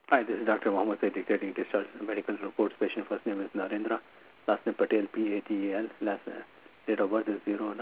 Hi, this is Dr. Mohammed Said dictating discharge medical reports. Patient first name is Narendra, last name Patel, P-A-T-E-L, date of birth is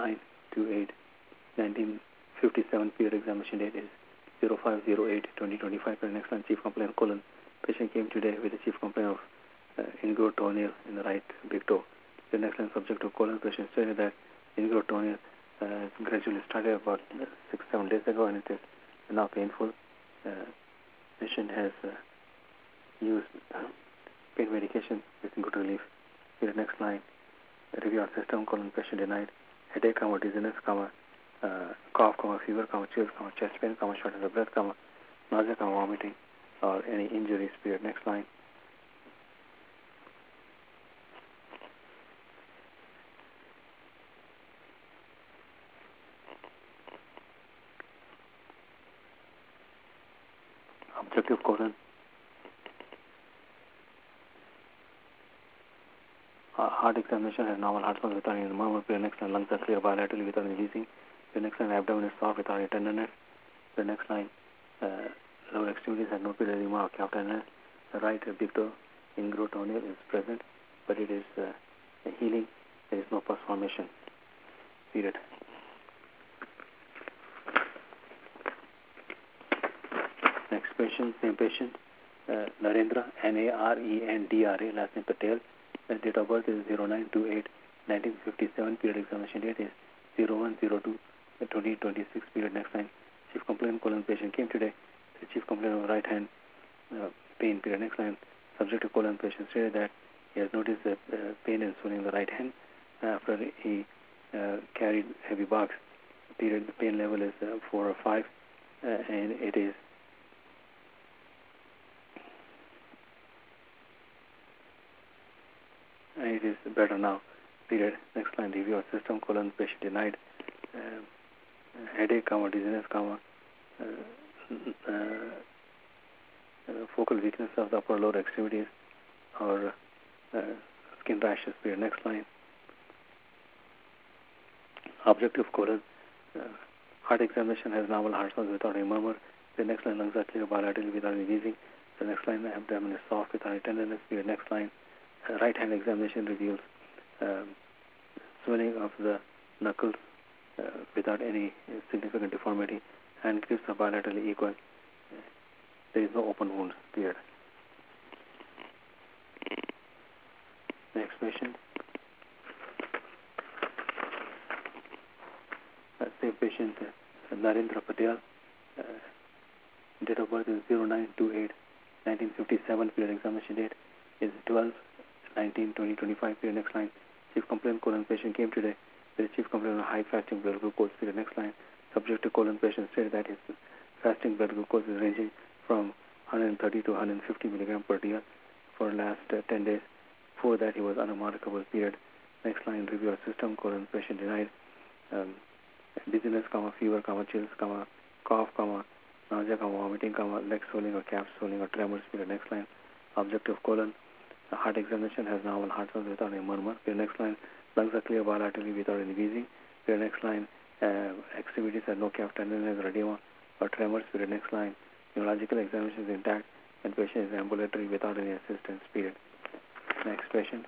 09/28/1957, period examination date is 05/08/2025. The next line, chief complaint colon. Patient came today with a chief complaint of ingrown toenail in the right big toe. The next line, subject to colon. Patient stated that ingrown toenail gradually started about 6-7 days ago and it is now painful. Patient has used pain medication with good relief. Here the next line, review our system, colon, patient denied, headache, dizziness, cough, fever, chills, chest pain, shortness of breath, nausea, vomiting, or any injuries. Period. Next line. Objective colon. Heart examination has normal heart sounds without any murmur. Period. Next line, lungs are clear bilaterally without any wheezing. The next line, abdomen is soft without any tenderness. The next line, lower extremities have no edema or calf tenderness. The right big toe ingrown toenail is present, but it is healing. There is no pus formation. Period. Next patient, same patient, Narendra, Narendra, last name Patel. Date of birth is 09/28/1957. Period examination date is 01/02/2026. Period. Next line, chief complaint colon. Patient came today. The chief complaint of right hand pain. Period. Next line, subject to colon. Patient stated that he has noticed pain and swelling in the right hand after he carried heavy box. Period. The pain level is 4 or 5, and it is better now. Period. Next line, review of system, colon, patient denied, headache, dizziness, focal weakness of the upper lower extremities, or skin rashes. Period. Next line, objective colon, heart examination has normal heart sounds without any murmur. The next line, lungs are clear bilaterally without any wheezing. The next line, abdomen is soft without any tenderness. Period. Next line, right hand examination reveals swelling of the knuckles without any significant deformity. Hand grips are bilaterally equal. There is no open wounds. Period. Next patient. Same patient, Narendra Patel. Date of birth is 09/28/1957. Period. Examination date is 12/19/2025. Period. Next line, chief complaint colon. Patient came today. The chief complaint of high fasting blood glucose. Period. Next line, subject to colon. Patient stated that his fasting blood glucose is ranging from 130 to 150 milligram per day for the last 10 days. Before that, he was unremarkable. Period. Next line, review of system, colon, patient denied, dizziness, fever, chills, cough, nausea, vomiting, leg swelling or calf swelling or tremors. Period. Next line, objective colon, the heart examination has normal heart sounds without any murmur. Period. Next line, lungs are clear bilaterally without any wheezing. Period. Next line, extremities have no calf tenderness, edema or tremors. Period. Next line, neurological examination is intact and patient is ambulatory without any assistance. Period. Next patient,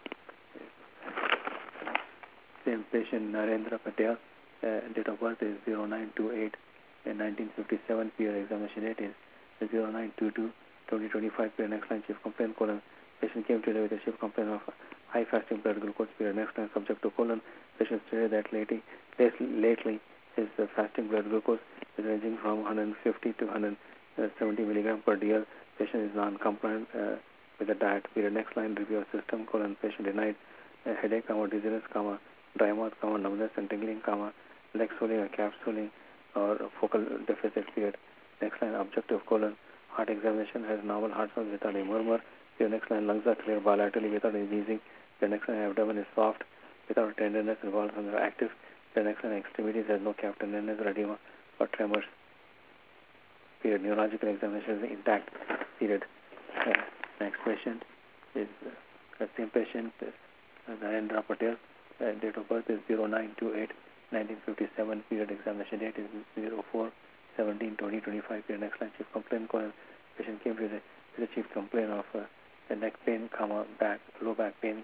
same patient, Narendra Patel. Date of birth is 09/28/1957. Period. Examination date is 09/22/2025. Period. Next line, chief complaint colon. Patient came today with a chief complaint of high fasting blood glucose. Period. Next line, subject to colon. Patient stated that lately his fasting blood glucose is ranging from 150 to 170 milligram per day. Patient is non-compliant with the diet. Period. Next line, review of system, colon, patient denied, headache, dizziness, dry mouth, numbness and tingling, leg swelling or calf swelling or focal deficit. Period. Next line, objective colon, heart examination has normal heart sounds without any murmur. Period. Next line, lungs are clear bilaterally without any wheezing. The next line, abdomen is soft without tenderness and walls are active. The next line, extremities has no calf tenderness, edema or tremors. Period. Neurological examination is intact. Period. Next patient is the same patient, Narendra Patel. Date of birth is 09/28/1957. Period. Examination date is 04/17/2025. Period. Next line, chief complaint colon. Patient came with a is a chief complaint of the neck pain, low back pain,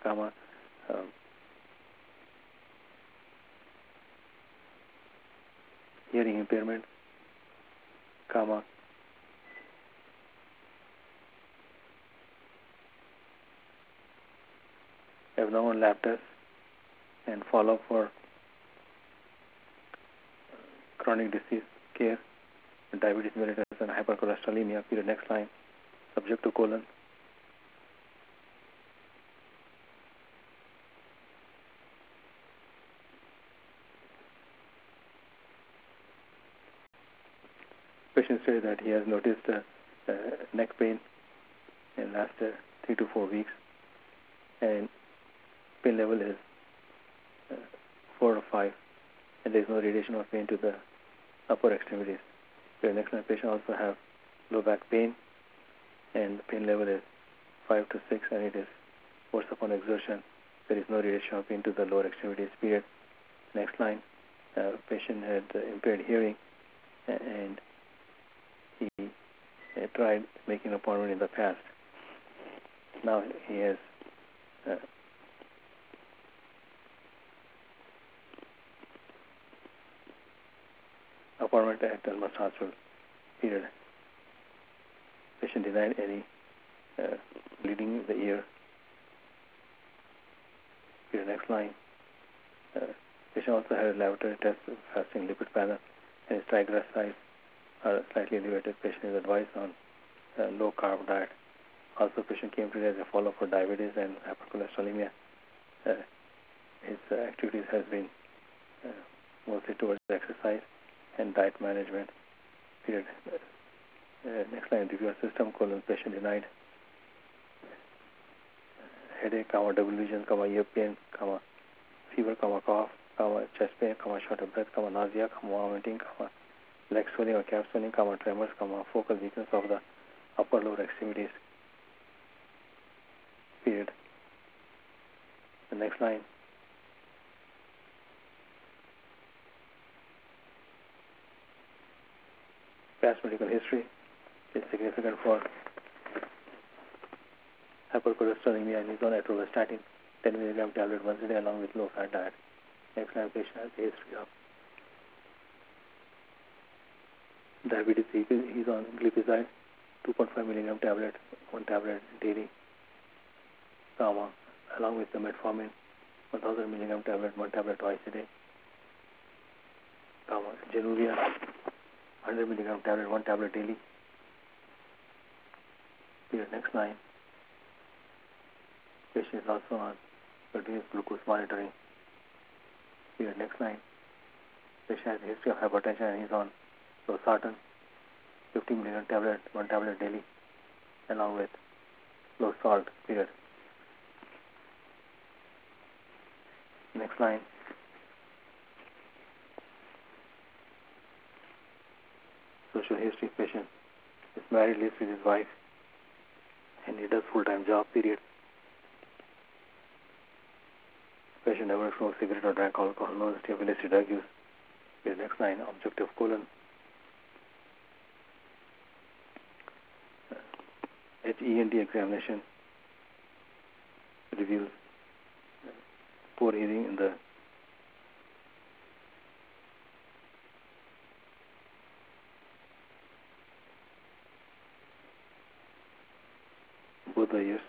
hearing impairment, abnormal lab tests, and follow-up for chronic disease care, diabetes mellitus, and hypercholesterolemia. Period. Next line. Subject to colon. Patient said that he has noticed neck pain in last 3 to 4 weeks, and pain level is 4 or 5, and there is no radiation of pain to the upper extremities. The next line, patient also have low back pain, and the pain level is 5 to 6, and it is worse upon exertion. There is no radiation of pain to the lower extremities. Period. Next line, patient had impaired hearing, and he tried making an appointment in the past. Now he has appointment at Elmhurst Hospital. Period. Patient denied any bleeding in the ear. Period. Next line. Patient also had a laboratory test of fasting lipid panel, and his triglycerides are slightly elevated. Patient is advised on low carb diet. Also, patient came today as a follow-up for diabetes and hypercholesterolemia. His activities has been mostly towards exercise and diet management. Period. Next line, review system, patient denied headache, double vision, ear pain, fever, cough, chest pain, short of breath, nausea, vomiting, leg swelling or calf swelling, tremors, focal weakness of the upper lower extremities. Period. The next line. Past medical history is significant for hypercholesterolemia, and is on atorvastatin 10 mg tablet once a day along with low fat diet. Next line, patient has a history of diabetes. He is on glipizide 2.5 mg tablet, 1 tablet daily, along with the metformin 1000 mg tablet, 1 tablet twice a day, Januvia 100 mg tablet, 1 tablet daily. Here, next line. Patient is also on continuous glucose monitoring. Here, next line. Patient has a history of hypertension and is on losartan 50 mg tablet, 1 tablet daily, along with low salt. Period. Next line. Social history. Patient is married, lives with his wife, and he does full-time job. Period. Patient never smoked cigarette or drank alcohol, no history of illicit drug use. Period. Next line. Objective colon. HENT examination reveals poor hearing in the both the ears.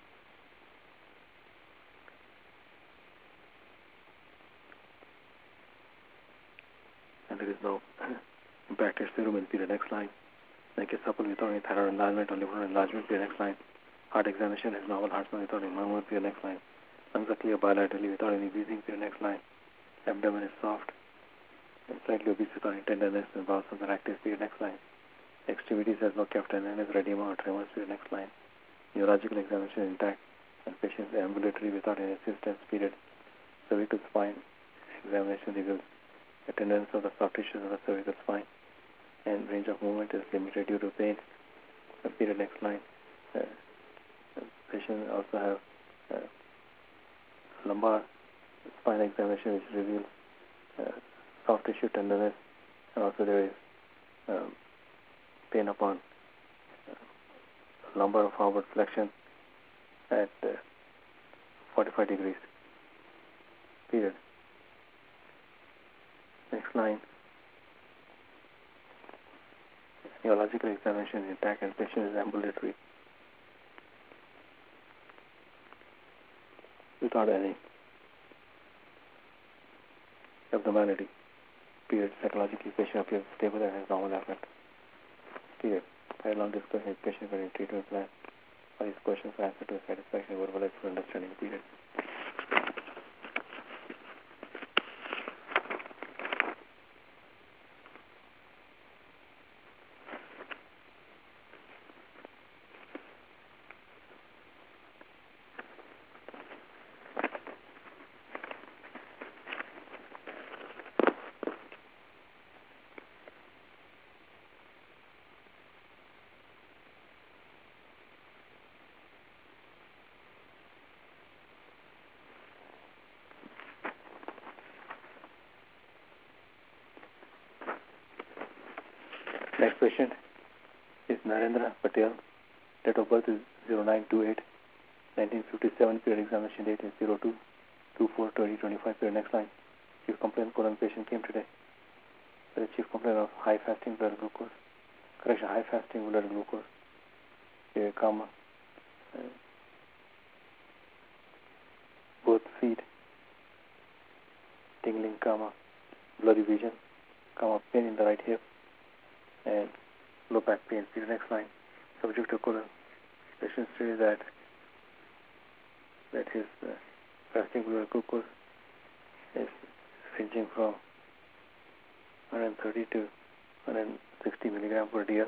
And there is no impacted serum in period. Next line. Like a supple without any thyroid enlargement or liver enlargement. Period. Next line. Heart examination has normal heart sound without any murmur. Period. Next line. Lungs are clear bilaterally without any wheezing. Period. Next line. Abdomen is soft and slightly obese without any tenderness, and bowels are active. Period. Next line. Extremities has no cleft and is edema or tremors. Period. Next line. Neurological examination intact, and patient is ambulatory without any assistance. Period. Cervical spine examination reveals a tenderness of the soft tissues of the cervical spine, and range of movement is limited due to pain. Period. Next line. Patient also have lumbar spine examination, which reveals soft tissue tenderness, and also there is pain upon lumbar forward flexion at 45 degrees. Period. Next line. Neurological examination is intact and patient is ambulatory without any abnormality. Period. Psychologically, patient appears stable and has normal affect. Period. I had long discussion with patient regarding treatment plan. All these questions are answered to his satisfaction, verbalized for understanding. Period. Next patient is Narendra Patel. Date of birth is 09/28/1957. Period. Examination date is 02/24/2025. Period. Next line. Chief complaint colon patient came today with a chief complaint of high fasting blood glucose. Correction, high fasting blood glucose. Period, comma. Both feet. Tingling, comma. Blurry vision, comma. Pain in the right hip. And low back pain. See the next line. Subject to colon. Patient says that his fasting blood glucose is ranging from 130 to 160 milligram per dl.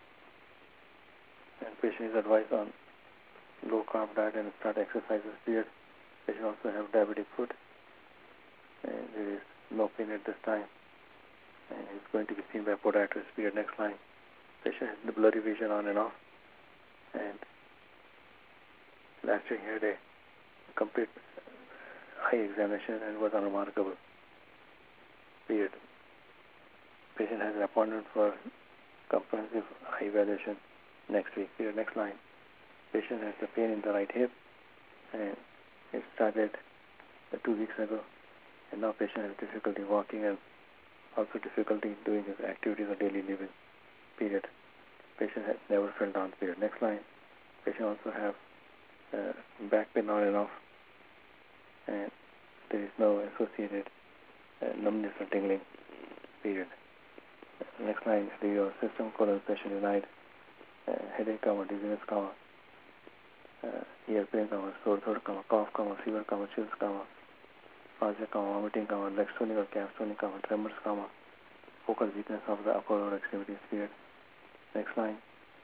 And patient is advised on low carb diet and start exercises. Period. Patient also have diabetic foot, and there is no pain at this time. And is going to be seen by podiatrist. Period. Next line. Patient has the blurry vision on and off, and last year he had a complete eye examination and was unremarkable. Period. Patient has an appointment for comprehensive eye evaluation next week. Period. Next line. Patient has the pain in the right hip, and it started 2 weeks ago, and now patient has difficulty walking and also difficulty doing his activities of daily living. Period. Patient has never fell down. Period. Next line. Patient also have back pain on and off, and there is no associated numbness or tingling. Period. Next line. The system colon patient denied headache, comma, dizziness, comma, ear pain, comma, sore throat, comma, cough, comma, fever, comma, chills, comma, nausea, comma, vomiting, comma, leg stoning or calf stoning, comma, tremors, comma, focal weakness of the upper lower extremities. Period. Next line.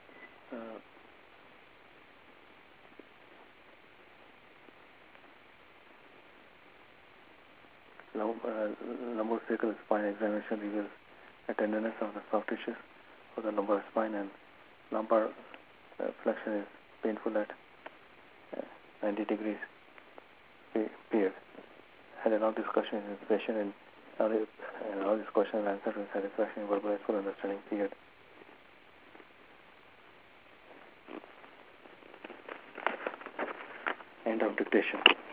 Lumbocervical spine examination reveals a tenderness of the soft tissues of the lumbar spine, and lumbar flexion is painful at 90 degrees. Period. Had a long discussion with the patient, and all these questions are answered with satisfaction, verbalized full understanding. Period. End of dictation.